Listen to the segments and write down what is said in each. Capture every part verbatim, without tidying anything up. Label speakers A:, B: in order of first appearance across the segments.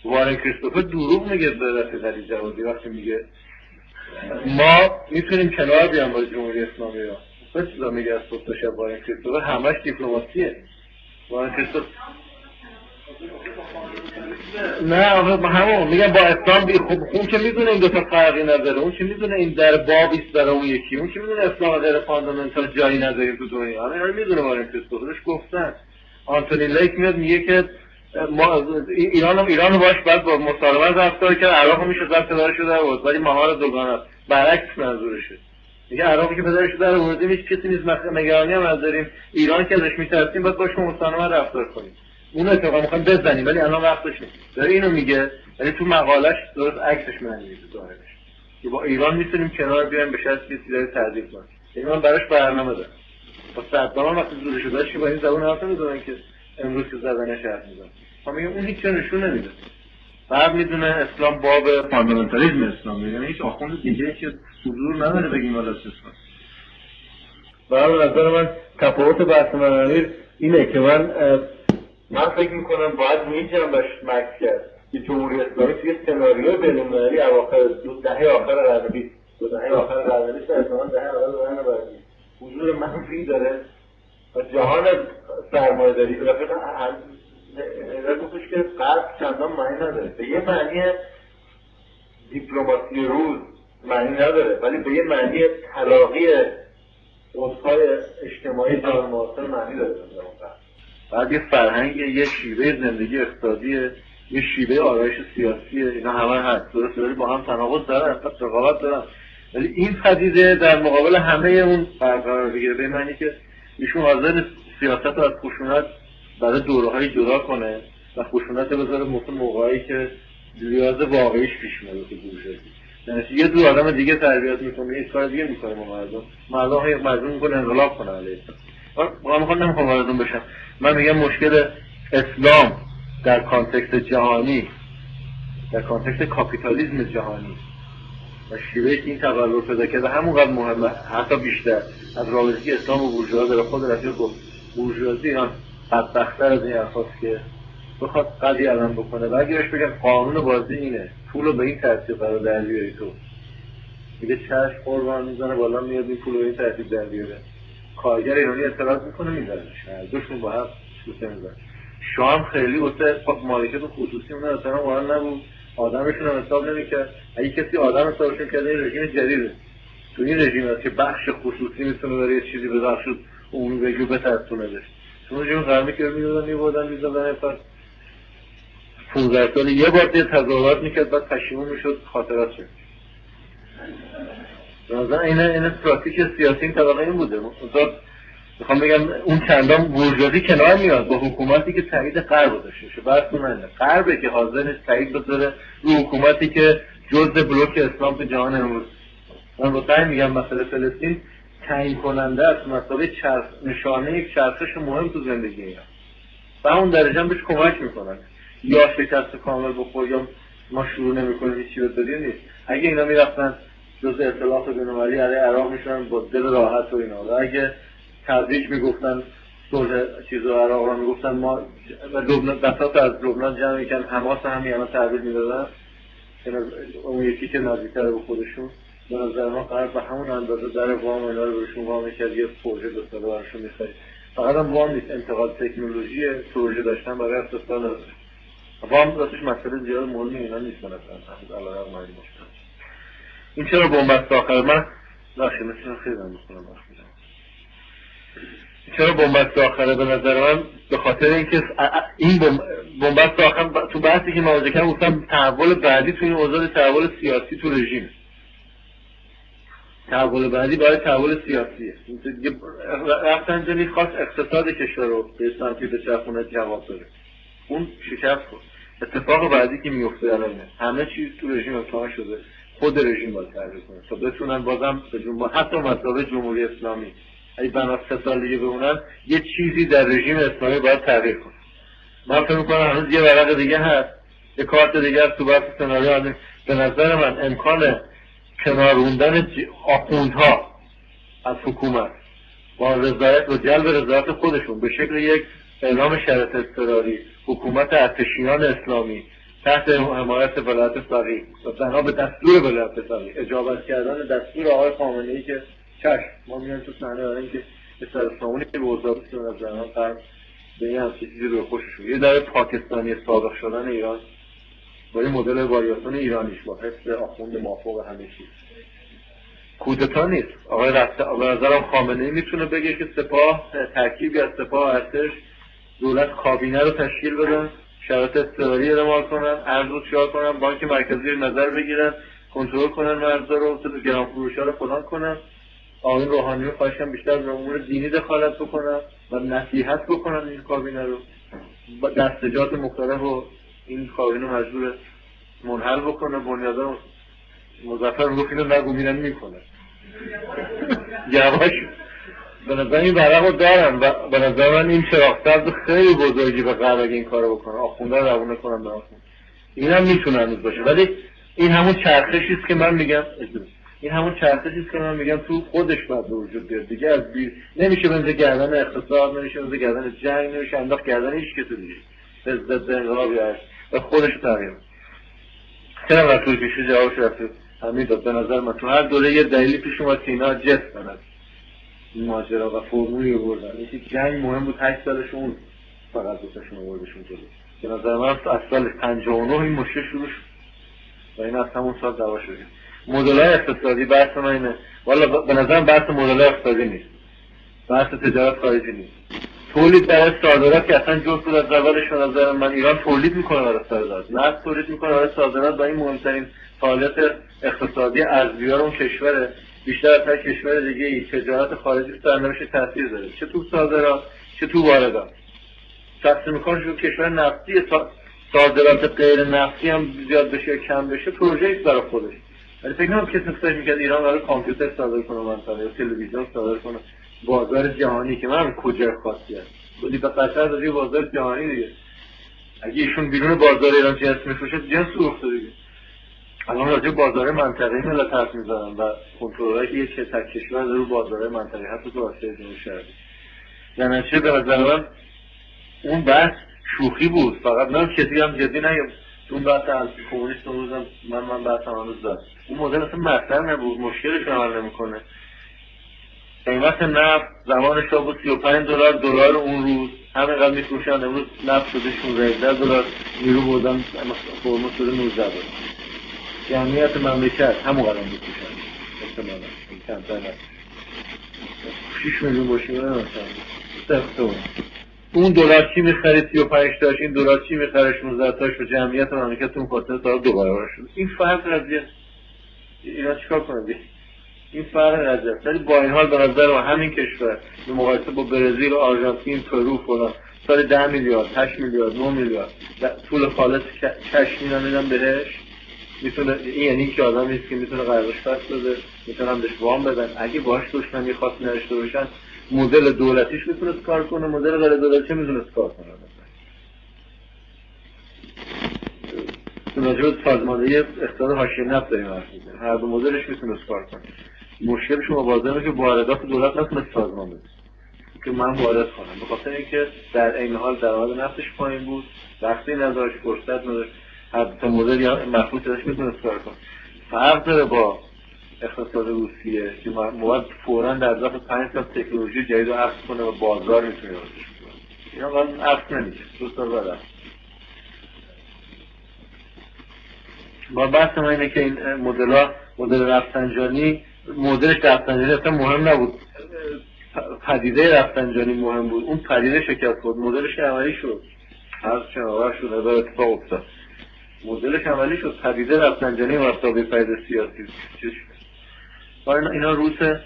A: وارن کریستوفر دروغ میگه به رفیق علی جوادی وقتی میگه ما میتونیم کنار بیام با جمهوری اسلامی را. بس چیزا میگه از صبح تا شب وارن کریستوفر همش دیپلماسیه. وارن کریستوفر نه آقا همون میگم با اسلام بی خوب اون که میدونه این دو تا فرقی نداره، اون که میدونه این در بابیست برای اون یکی، اون که میدونه اسلام غیر فاندامنتال جایی نداره تو دنیا. همین میدونه وارن کریستوفرش گفتن. آنتونی لیک میاد میگه که ما ایران هم ایران باش بعد با مسالمت رفتار کرد، عراق میشه زد پدرش در آورد ولی مهار دوگانه برعکس منظورشه. میگه عراقی که پدرش در آورده هیچ کسی نیست، نگرانی هم نداریم، ایران که ازش میترسیم باید باش مسالمت رفتار کنیم. اون اتفاقا میخوام بزنیم ولی الان وقتش نیست. داره اینو میگه ولی تو مقالش درست عکسش معنی میده ظاهرش که با ایران میتونیم کنار بیایم به شرطی که سیده تحریف کنیم. یعنی من براش برنامه دارم. با صدام وقتی زوده شده که با این زبون حرف نمیزنن که امروز که زدنش حرف میزنن. ما میگم اون هیچ نشون نمیده. بعد میدونه اسلام باب فاندامنتالیسم اسلام، یعنی هیچ آخوند دیگه که صدور نداره بگیم والا اسلام. برای نظر من تفاوت بحث من اینه که من من فکر میکنم باید میجم باش مکس کرد که جمهوری اسلامی توی سناریو بین‌المللی اواخر دو دهه آخر قرن بیست دو دهه آخر قرن بیست احتمالاً دهه اول قرن بعدی حضور منفی داره و جهان سرمایه‌داری به رفیق گفتش که غرب چندان معنی نداره. به یه معنی دیپلماسی روز معنی نداره ولی به یه معنی تلاقی اوضاع اجتماعی جهان معاصر معنی داره. بعد یه فرهنگ، یه شیوه زندگی اقتصادی، یه شیوه آرایش سیاسیه، اینا همه هست. درسته ولی با هم تناقض دارن، رقابت دارن. ولی این پدیده در مقابل همه اون قرار بگیره به معنی که ایشون حاضر سیاست رو از خشونت برای دوره‌های جدا کنه و خشونت بذاره مثل موقعی که نیاز واقعیش پیش میاد که بورژوازی. یعنی یه دو آدم دیگه تربیت میکنه، یه کار دیگه میکنه با مردم. مردم های مردم میکنه انقلاب کنه علیه. من میخوام نمیخوام واردون بشم. من میگم مشکل اسلام در کانتکست جهانی، در کانتکست کاپیتالیسم جهانی و شیوهی که این تقلب پیدا کرده همونقدر مهمه، حتی بیشتر از رابطگی اسلام و بورژوازی. داره خود رفیق گفت بورژوازی ایران بدبخت‌تر از این حرفاست که بخواد قضیه علم بکنه و اگرش بگن قانون بازی اینه پولو به این ترتیب قرار در بیاری تو میگه چشم قربان میزنه بالا میاد این پولو به این ترتیب در بیاره. کارگر ایرانی اعتراض میکنه میذارنش، دوشون با هم شوته میذارن. شام خیلی واسه مالکیت خصوصی اون اصلا قانون نبود، آدمشون هم حساب نمیکرد. اگه کسی آدم حسابشون کرده این رژیم جدیده. تو این رژیم هست که بخش خصوصی میتونه برای یه چیزی به بخش عمومی بگیره بترسونه داشت. چون رژیم قرمی که میدادن میبردن میزدن پس پانزده سال یه بار یه تظاهرات میکرد بعد پشیمون میشد خاطرات شد. مثلا این این استراتژی سیاسی این طبقه این بوده. مثلا میخوام بگم اون چندان بورژوازی کنار میاد با حکومتی که تایید غرب داشته باشه. بحث منه غربه که حاضر نیست تایید بذاره رو حکومتی که جزء بلوک اسلام تو جهان امروز. من واقعا میگم مسئله فلسطین تعیین کننده است، مسئله چرخ نشانه یک چرخش مهم تو زندگی اینا. و اون درجه هم بهش کمک میکنن. یا شکست کامل بخور یا ما شروع نمیکنیم هیچ چیز بدی نیست. اگه اینا میرفتن جزء اطلاعات بین‌المللی علیه عراق میشن با دل راحت و اینا. و اگه تبریک میگفتن صلح چیزو عراق رو میگفتن ما لبنان بساط از لبنان جمع میکنن حماس هم یعنی تحویل میدادن اون یکی که نزدیکتر به خودشون. به نظر من قرار به همون اندازه در وام اینا رو بهشون وام میکرد یه پروژه دو ساله براشون میخواید. فقط هم وام نیست، انتقال تکنولوژی پروژه داشتن برای استفاده نداره. وام راستش مسئله زیاد مهمی اینا نیست مثلا از علاقه مالی مشکل. این چرا بنبست آخر من ناشه مثلا خیلی هم میخونم آخر چرا بنبست آخره به نظر من به خاطر اینکه این بنبست آخر تو بحثی که مواجه کردم گفتم تحول بعدی تو این اوضاع تحول سیاسی تو رژیم، تحول بعدی برای تحول سیاسیه. رفتن جنی خواست اقتصاد کشور رو به سمتی به چرخونه جواب داره، اون شکست خود. اتفاق بعدی که میفته الانه همه چیز تو رژیم امتحان شده، خود رژیم باید تغییر کنه تا بتونن بازم به جمهور حتی مسائل جمهوری اسلامی اگه بنا سه سال دیگه بمونن یه چیزی در رژیم اسلامی باید تغییر کنه. من فکر می‌کنم هنوز یه ورق دیگه هست، یه کارت دیگه هست تو بحث سناریو. به نظر من امکان کناروندن آخوندها از حکومت با رضایت و جلب رضایت خودشون به شکل یک اعلام شرط اضطراری حکومت ارتشیان اسلامی تحت حمایت ولایت فقیه و تنها به دستور ولایت فقیه اجابت کردن دستور آقای خامنه‌ای که چشم ما میایم تو صحنه داریم که به سرسامونی به وزارت از زنان قرد به این همچه چیزی رو خوششون یه در پاکستانی سابق شدن ایران با این مدل واریاسون ایرانیش با حفظ آخوند مافوق همه چیز کودتا نیست. آقای رفته به نظرم خامنه‌ای میتونه بگه که سپاه ترکیبی از سپاه ارتش دولت کابینه رو تشکیل بدن، شرایط اضطراری اعمال کنن، ارز رو چیار کنن، بانک مرکزی رو نظر بگیرن، کنترل کنن مرزا رو، گران فروشا رو فلان کنن. آقای روحانی رو خواهش کنم بیشتر به امور دینی دخالت بکنن و نصیحت بکنن این کابینه رو با دستجات مختلف و این کابینه مجبور منحل بکنه. بنیادم مظفر میگفت اینو نگو میرن میکنه یواش به نظر این ورق رو دارن و به نظر من این چراغ خیلی بزرگی به قرار اگه این کارو بکنه آخونده رو روونه کنم به آخونده این هم میتونه هنوز باشه. ولی این همون چرخشیست که من میگم این همون چرخشیست که من میگم تو خودش باید به وجود بیاد دیگه. از بیر نمیشه بنده گردن اقتصاد، نمیشه بنده گردن جنگ، نمیشه انداخت گردن هیچ کسی دیگه به ضد انقلاب یا و خودش تغییر چرا من توی پیشی جوابش رفته همین داد. به نظر من تو هر دوره یه دلیلی پیش اومد که اینا جست کنند این ماجرا و فرمولی رو بردن. یکی جنگ مهم بود هشت سالشون فقط دوستشون رو بردشون جلو. به نظر من از سال پنجاه و نه این مشکل شروع شد و این از همون سال دعوا شد. مدل‌های اقتصادی بحث من اینه والا به نظر من بحث مدل‌های اقتصادی نیست، بحث تجارت خارجی نیست. تولید در صادرات که اصلا جزء بود از اولش به نظر من. ایران تولید میکنه برای صادرات، نه تولید میکنه برای صادرات و این مهمترین فعالیت اقتصادی ارزیار اون کشوره. بیشتر از هر کشور دیگه ای تجارت خارجی سرنوشت تاثیر داره، چه تو صادرات چه تو واردات. تقسیم میکنه شو کشور نفتی صادرات غیر نفتی هم زیاد بشه یا کم بشه پروژه ایست برای خودش. ولی فکر نکنم کسی فکر می‌کرد ایران برای کامپیوتر صادر کنه منطقه یا تلویزیون صادر کنه بازار جهانی که من کجا خاصی است. ولی به قطر داره بازار جهانی دیگه. اگه ایشون بیرون بازار ایران جنس می‌فروشه جنس سوخته دیگه. الان راجع بازار منطقه‌ای ملت حرف می‌زنن و کنترل‌هایی که یه تک کشور داره رو بازار منطقه‌ای حتی تو آسیای جنوبی شرقی. یعنی چه به نظر من اون بحث شوخی بود، فقط من کسی هم جدی نگم. اون بحث از کمونیست اون روزم من من بحث هم هنوز دارم. اون مدل اصلا مطرح نبود، مشکلش عمل نمی‌کنه. قیمت نفت زمان شاه بود سی و پنج دلار دلار اون روز همینقدر می‌فروشن. امروز نفت شده شانزده دلار، نیرو بردن فرمول شده نوزده دلار. جمعیت مملکت همون قدم می‌فروشن احتمالاً کمتر نه شش میلیون باشه نه مثلا اون دلار چی می‌خرید سی و پنج تاش، این دلار چی می‌خره شانزده تاش و جمعیت مملکت اون خاطر تا دو برابر شد. این فرق قضیه اینا چیکار کنن دیگه؟ این فرق قضیه. ولی با این حال به نظر من همین کشور به مقایسه با برزیل و آرژانتین پرو فلان سال ده میلیارد هشت میلیارد نه میلیارد طول خالص کش میدن بهش میتونه، یعنی که آدم نیست که میتونه قرضش فست بده، میتونم بهش وام بدن. اگه باش دشمنی خاص نداشته باشن مدل دولتیش میتونه کار کنه، مدل غیر دولتی میتونه کار کنه. تو راجع سازماندهی اقتصاد حاشیه نفت داریم حرف میزنیم، هر دو مدلش میتونه کار کنه. مشکل شما بازاره که واردات دولت نتونه سازمان بده که من وارد کنم، به خاطر اینکه در این حال درآمد نفتش پایین بود، وقتی نداشت، فرصت نداشت. هر دو مدل یا مخصوص داشت میتونه کار کنه. فرق داره با اقتصاد روسیه که مواد فوراً در ظرف پنج سال تکنولوژی جدید رو عکس کنه و بازار میتونه وارد کنه. اینا قانون عکس نمیشه، دو سال بعد. با بحث ما اینه که این مدل‌ها مدل رفسنجانی مدلش رفسنجانی اصلا مهم نبود، پدیده رفسنجانی مهم بود. اون پدیده شکست خورد، مدلش عملی شد، هر چه آور شد هزار اتفاق افتاد، مدلش عملی شد، پدیده رفسنجانی مفتابه پدیده سیاسی چیز شد. اینا روسه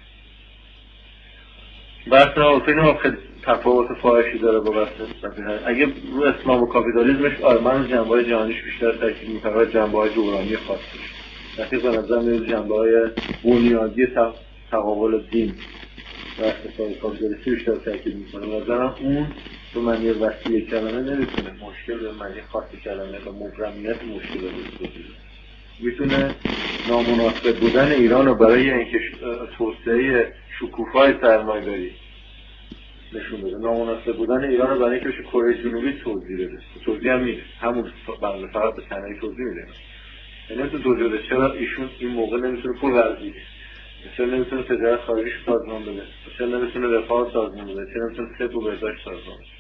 A: بحث ما فیلم خیلی تفاوت فاحشی داره با بحث اگه رو اسلام و کاپیتالیسمش آره من جنبه‌های جهانیش بیشتر تاکید می‌کنم، جنبه‌های جغرافی خاصش دقیق به نظر میاد جنبه‌های بنیادی تقابل دین و اقتصاد کاپیتالیستی بیشتر تاکید می‌کنه. به نظرم اون تو معنی وسیع کلمه نمیتونه مشکل به معنی خاص کلمه و مبرمیت مشکل رو میتونه نامناسب بودن ایران رو برای اینکه توسعه شکوفای سرمایه‌داری نشون بده. نامناسب بودن ایران رو برای اینکه بشه کره جنوبی توضیح بده. توضیح هم میده. همون بنده فقط به تنهایی توضیح میده. یعنی تو توضیح بده چرا ایشون این موقع نمیتونه پول ورزید. چرا نمیتونه تجارت خارجیش سازمان بده. چرا نمیتونه رفاه سازمان بده. چرا نمیتونه سه و بهداشت سازمان بده.